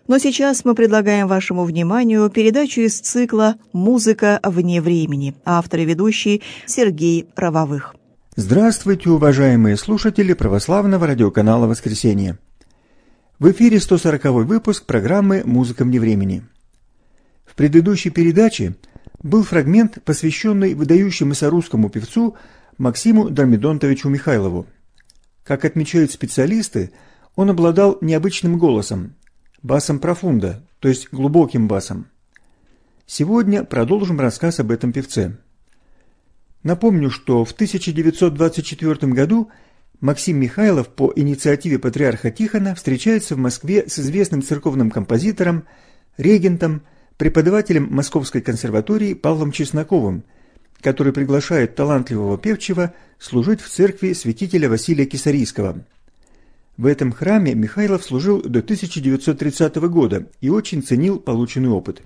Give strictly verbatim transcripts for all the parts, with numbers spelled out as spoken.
Но сейчас мы предлагаем вашему вниманию передачу из цикла «Музыка вне времени», автор и ведущий Сергей Рововых. Здравствуйте, уважаемые слушатели православного радиоканала «Воскресенье». В эфире сто сороковой выпуск программы «Музыка вне времени». В предыдущей передаче был фрагмент, посвященный выдающемуся русскому певцу Максиму Дормидонтовичу Михайлову. Как отмечают специалисты, он обладал необычным голосом, басом профунда, то есть глубоким басом. Сегодня продолжим рассказ об этом певце. Напомню, что в тысяча девятьсот двадцать четвёртом году Максим Михайлов по инициативе патриарха Тихона встречается в Москве с известным церковным композитором, регентом, преподавателем Московской консерватории Павлом Чесноковым, который приглашает талантливого певчего служить в церкви святителя Василия Кисарийского. В этом храме Михайлов служил до тысяча девятьсот тридцатого года и очень ценил полученный опыт.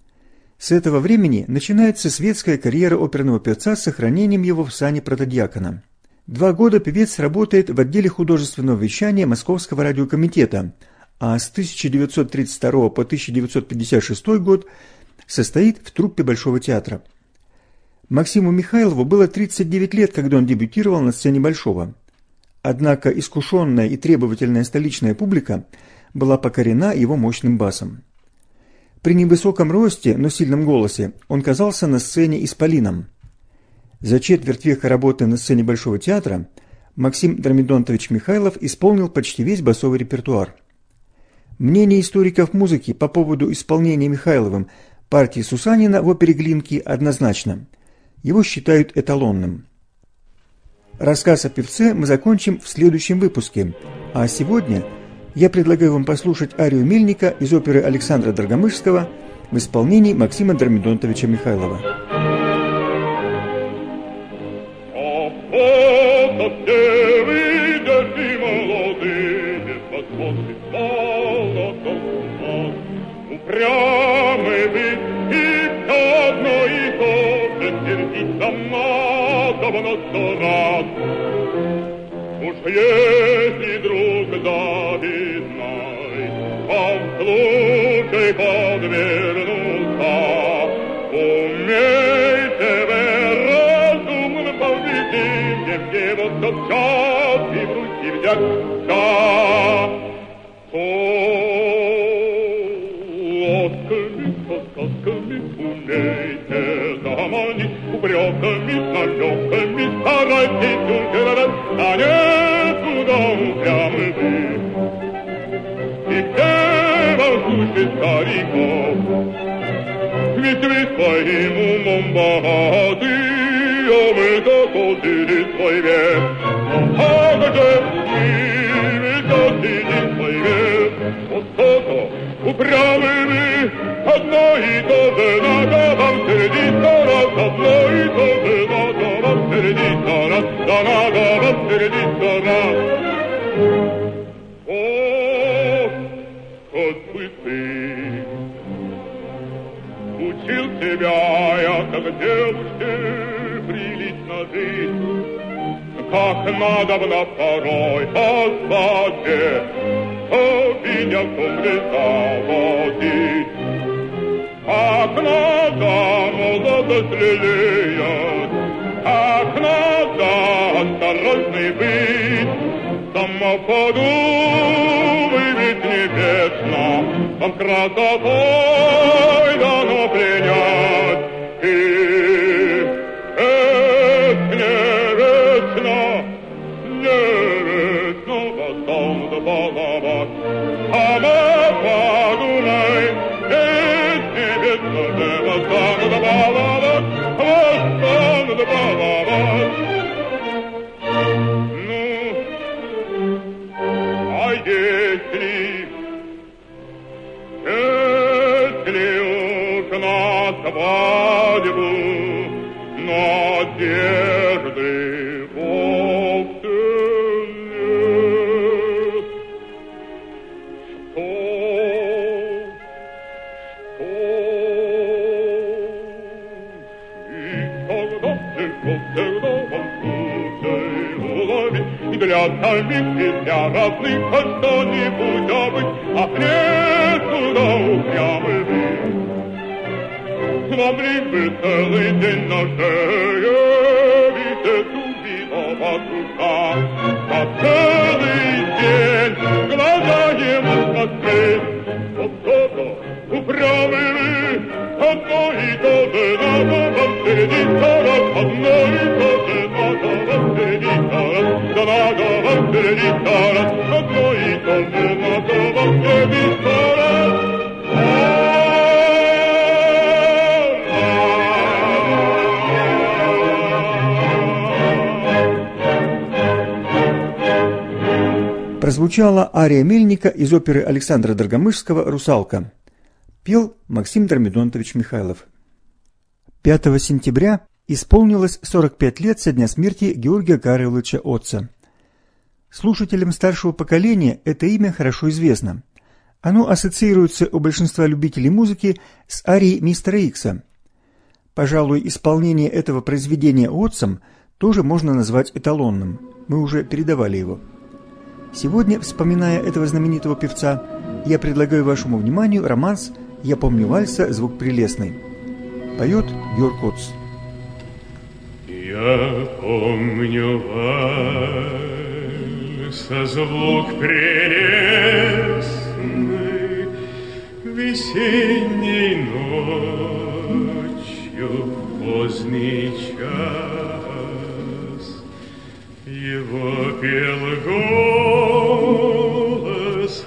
С этого времени начинается светская карьера оперного певца с сохранением его в сане протодиакона. Два года певец работает в отделе художественного вещания Московского радиокомитета, а с тысяча девятьсот тридцать второго по тысяча девятьсот пятьдесят шестой год состоит в труппе Большого театра. Максиму Михайлову было тридцать девять лет, когда он дебютировал на сцене Большого. Однако искушенная и требовательная столичная публика была покорена его мощным басом. При невысоком росте, но сильном голосе он казался на сцене исполином. За четверть века работы на сцене Большого театра Максим Дормидонтович Михайлов исполнил почти весь басовый репертуар. Мнение историков музыки по поводу исполнения Михайловым партии Сусанина в опере «Глинки» однозначно. Его считают эталонным. Рассказ о певце мы закончим в следующем выпуске, а сегодня я предлагаю вам послушать арию Мельника из оперы Александра Драгомышского в исполнении Максима Дормидонтовича Михайлова. Упрямый вы и все одно и то же сердиться надобно сто раз. Уж если друг завидной вам случай подвернулся, умейте вы разумным поведением его тотчас и в руки взять. Сказками умейте заманить, упреками, намеками старайтесь угадать, а не туда упрямы вы. И где воздушный стариков, ведь вы своим умом богаты, а мы заходили свой век. А как же вы, ведь заходили свой век, вот то-то упрямы вы. Одно и то же надо вам сердиться раз, одно и то же надо вам сердиться раз, да надо вам сердиться раз. О, хоть бы ты учил себя я, как девушке прилично жить, как надобно порой остаться, видя в том заводить. Как надо молодость лелеять, как надо осторожный быть, само подумай ведь небесно, вам красотой дано пленять. И это не вечно, не вечно потом забаловать, а мы подумай, а если, если уж на свадьбу надежды вовсе нет, и для самих себя разных хоть что-нибудь забыть, а не туда нам ли бы целый день на шее висит убитого душа. На целый день глаза ему открыть. Вот то-то упрямый вы, одно и то же надо вам середиться раз, одно и то же надо вам середиться раз, да надо вам середиться раз, одно и то же надо вам середиться раз. Прозвучала ария Мельника из оперы Александра Драгомышского «Русалка». Пел Максим Дормидонтович Михайлов. пятого сентября исполнилось сорок пять лет со дня смерти Георгия Карловича Отца. Слушателям старшего поколения это имя хорошо известно. Оно ассоциируется у большинства любителей музыки с арией мистера Икса. Пожалуй, исполнение этого произведения Отцом тоже можно назвать эталонным. Мы уже передавали его. Сегодня, вспоминая этого знаменитого певца, я предлагаю вашему вниманию романс «Я помню вальса, звук прелестный». Поет Георг Оц. Я помню вальса, звук прелестный, весенней ночью в поздний час. Его пел голос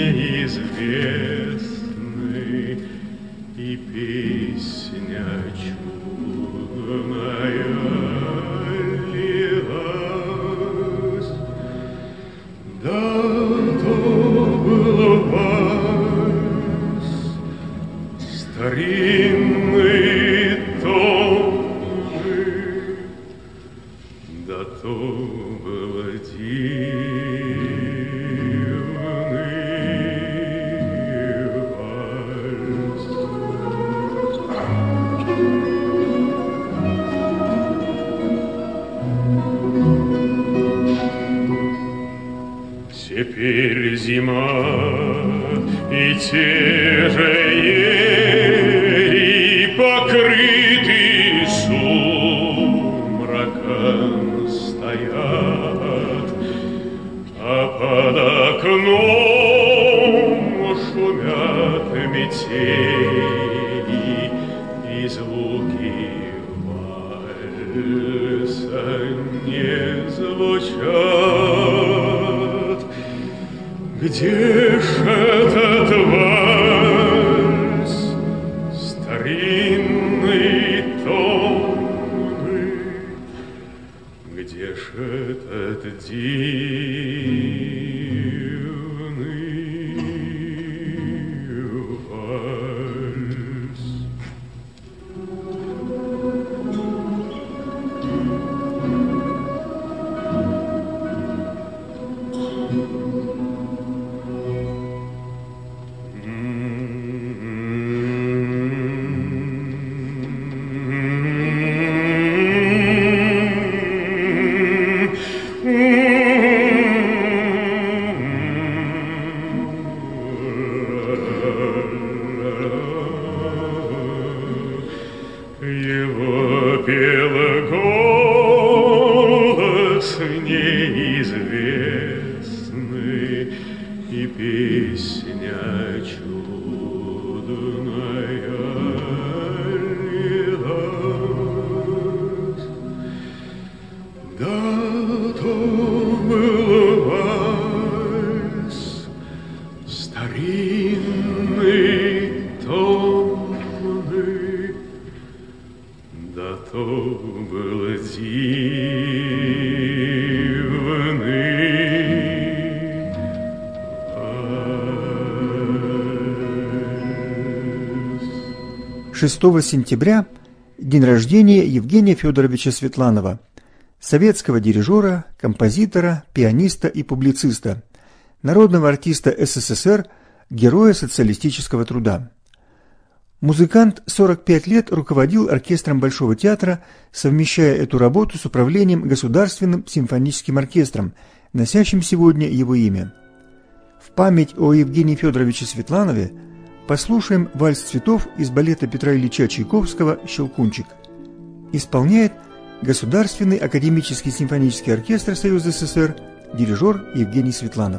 неизвестный, и песня чудная лилась. Да, то был вальс, старинный, томный, да то было теперь зима, и те же ели, покрытые сумраком стоят, а под окном шумят метели, и звуки вальса не звучат. Где ж этот вальс, старинный, томный, где ж этот дивный вальс? Его пел голос неизвестный, и песня чудная лилась. Да, то был вальс, старинный, томный, да то был дивный вальс. шестого сентября день рождения Евгения Федоровича Светланова, советского дирижера, композитора, пианиста и публициста, народного артиста СССР, героя социалистического труда. Музыкант сорок пять лет руководил оркестром Большого театра, совмещая эту работу с управлением Государственным симфоническим оркестром, носящим сегодня его имя. В память о Евгении Федоровиче Светланове Послушаем вальс цветов из балета Петра Ильича Чайковского «Щелкунчик». Исполняет Государственный академический симфонический оркестр Союза СССР, дирижер Евгений Светланов.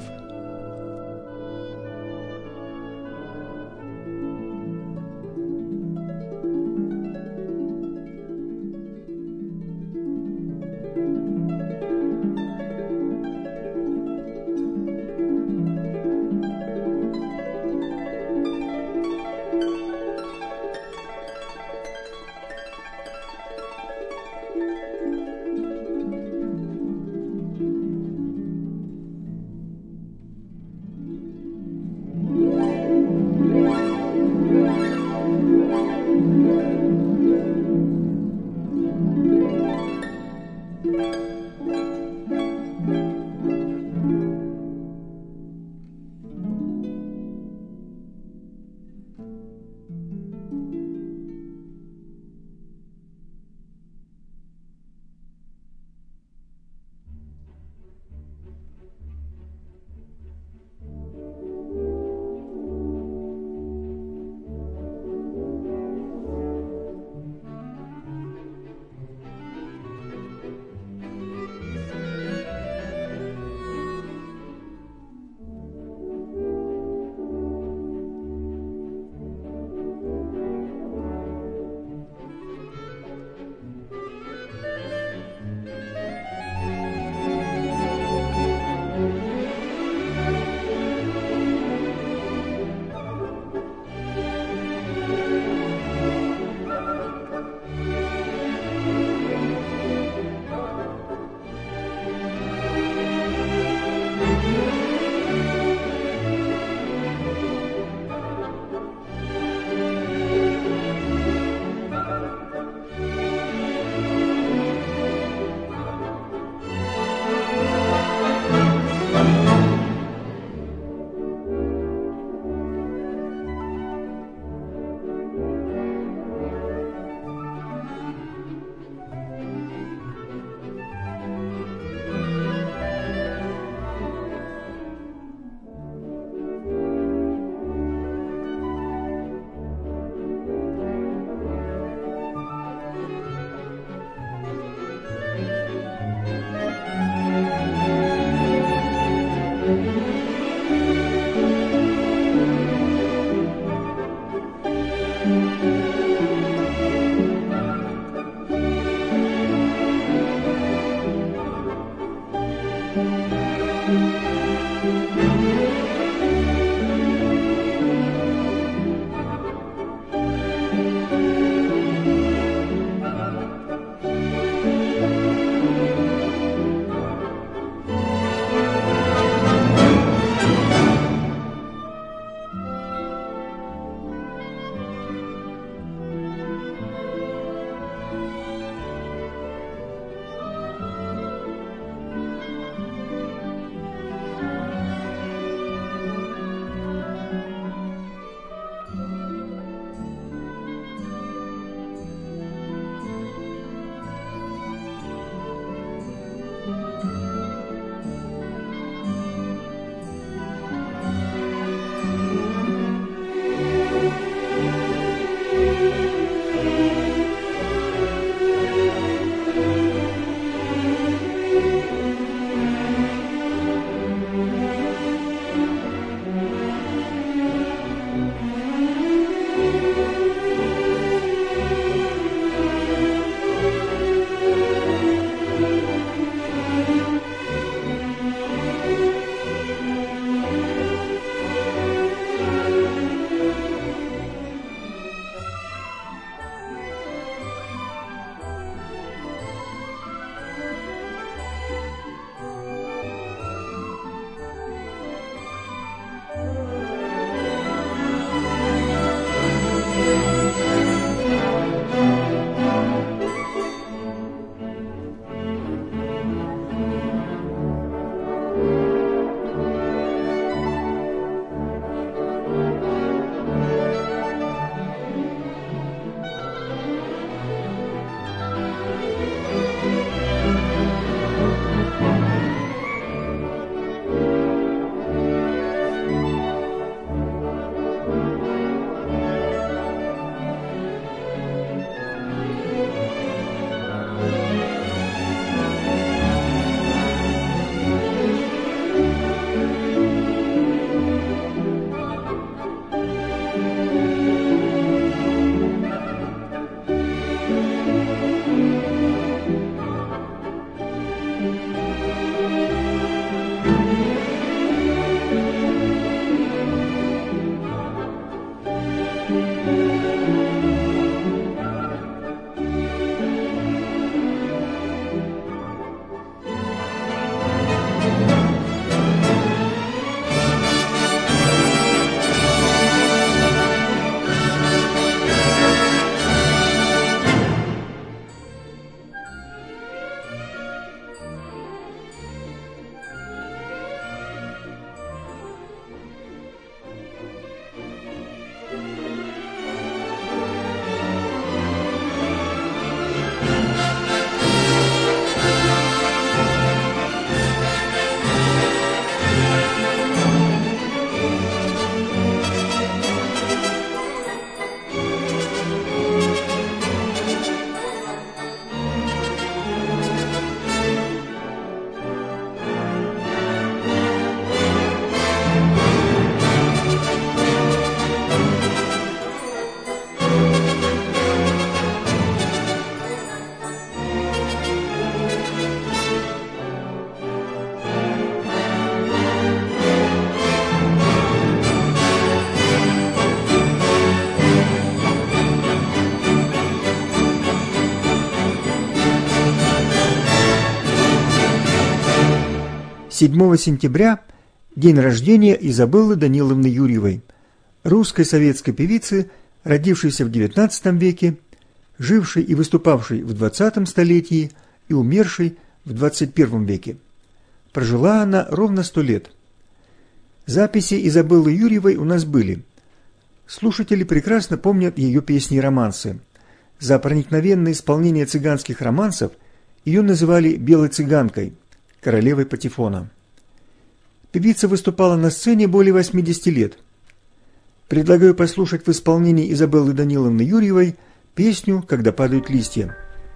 седьмого сентября – день рождения Изабеллы Даниловны Юрьевой, русской советской певицы, родившейся в девятнадцатом веке, жившей и выступавшей в двадцатом столетии и умершей в двадцать первом веке. Прожила она ровно сто лет. Записи Изабеллы Юрьевой у нас были. Слушатели прекрасно помнят ее песни и романсы. За проникновенное исполнение цыганских романсов ее называли «белой цыганкой», королевой патефона. Певица выступала на сцене более восьмидесяти лет. Предлагаю послушать в исполнении Изабеллы Даниловны Юрьевой песню «Когда падают листья».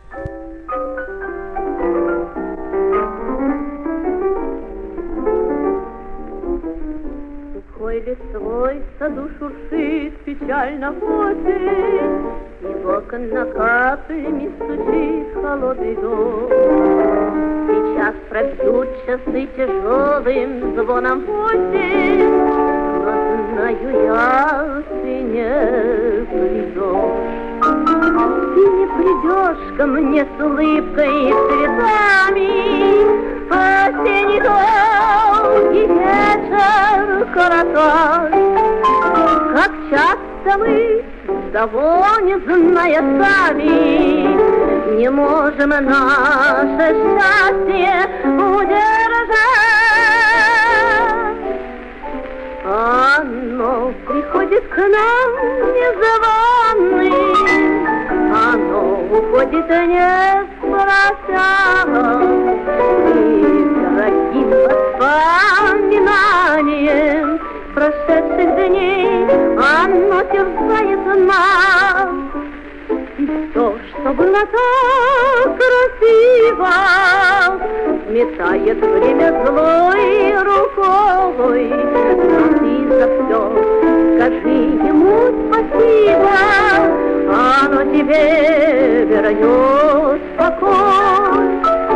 Сухой листвой в саду шуршит печально осень, и в окна каплями стучит холодный дождь. Сейчас пробьют часы тяжелым звоном восемь, но знаю я, ты не придешь. Ты не придешь ко мне с улыбкой и цветами, осенний долгий вечер коротать. Как часто мы, того не зная сами, не можем наше счастье удержать. Оно приходит к нам незваный, оно уходит не спрося, и дорогим воспоминанием прошедших дней оно терзает нас. И то, что было так красиво, сметает время злой рукой. Но ты за все скажи ему спасибо, оно тебе вернет покой.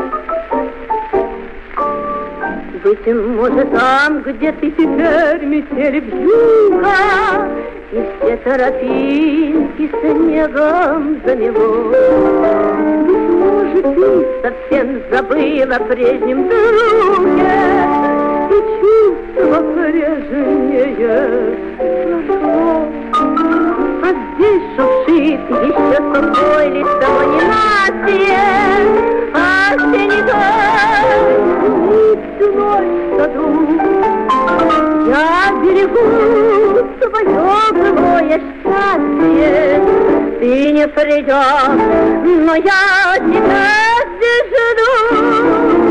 Быть может, там, где ты теперь, метель вьюга, и все тропинки снегом замело. Быть может, ты совсем забыла о прежнем друге, и чувство прежнее прошло. А здесь шуршит еще сухой листовой ненастье, осенний дождь всю ночь в саду. Я берегу свое былое счастье, ты не придешь, но я тебя здесь жду.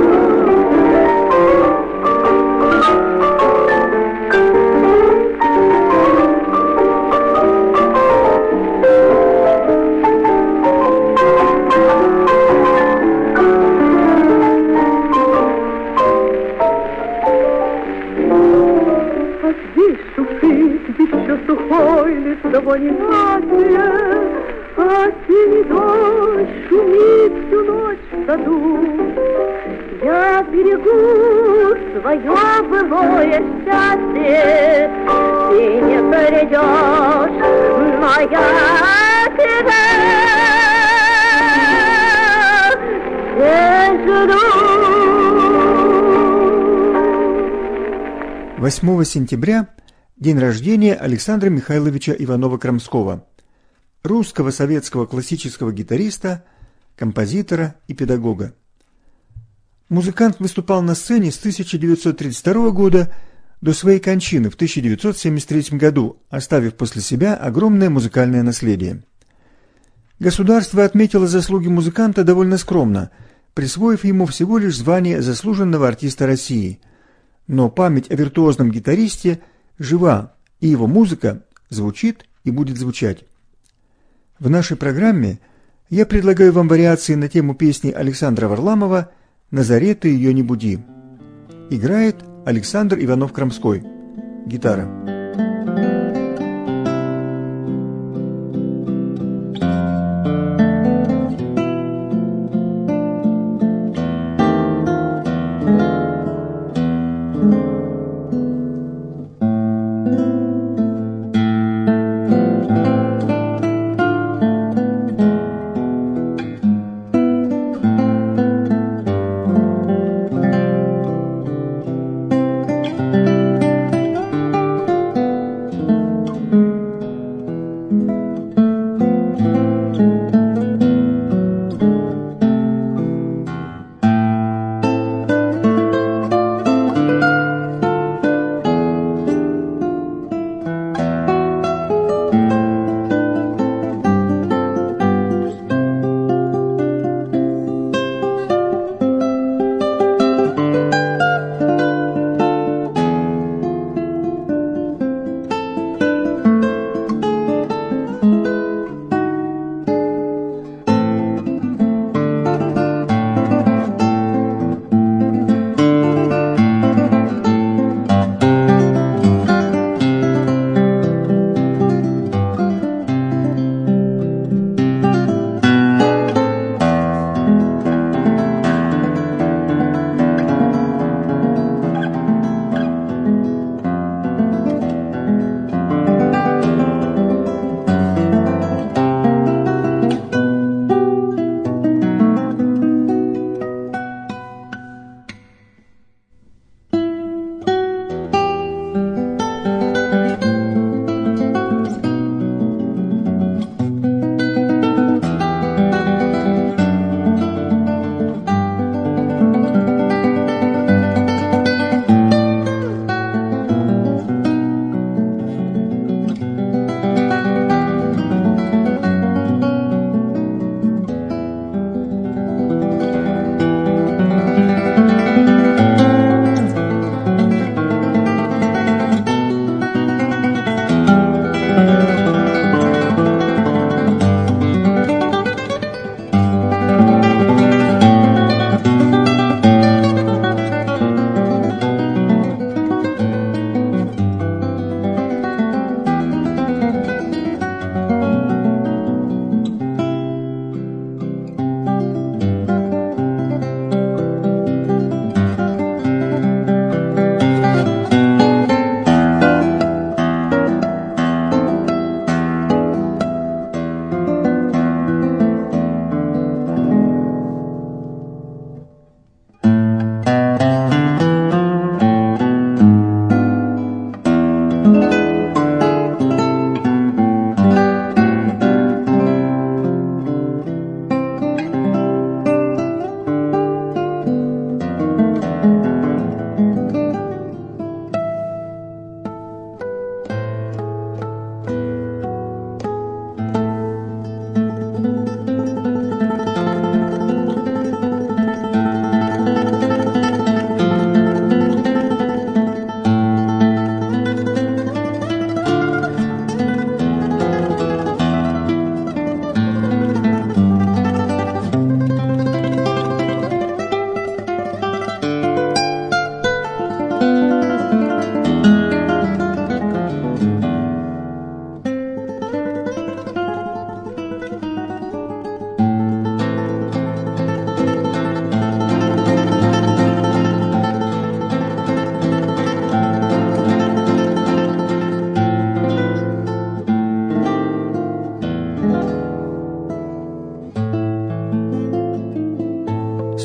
Сухой листовой ненастье, осенний дождь шумит всю ночь в саду. Я берегу свое былое счастье, ты не придешь, но я тебя здесь жду. восьмого сентября день рождения Александра Михайловича Иванова-Крамского, русского советского классического гитариста, композитора и педагога. Музыкант выступал на сцене с тысяча девятьсот тридцать второго года до своей кончины в тысяча девятьсот семьдесят третьем году, оставив после себя огромное музыкальное наследие. Государство отметило заслуги музыканта довольно скромно, присвоив ему всего лишь звание заслуженного артиста России. Но память о виртуозном гитаристе жива, и его музыка звучит и будет звучать. В нашей программе я предлагаю вам вариации на тему песни Александра Варламова «На заре ты ее не буди». Играет Александр Иванов-Крамской. Гитара.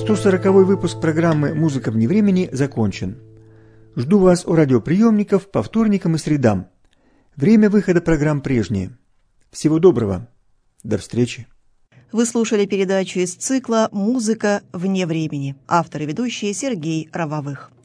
сто сороковой выпуск программы «Музыка вне времени» закончен. Жду вас у радиоприемников по вторникам и средам. Время выхода программ прежнее. Всего доброго. До встречи. Вы слушали передачу из цикла «Музыка вне времени». Автор и ведущий Сергей Равовых.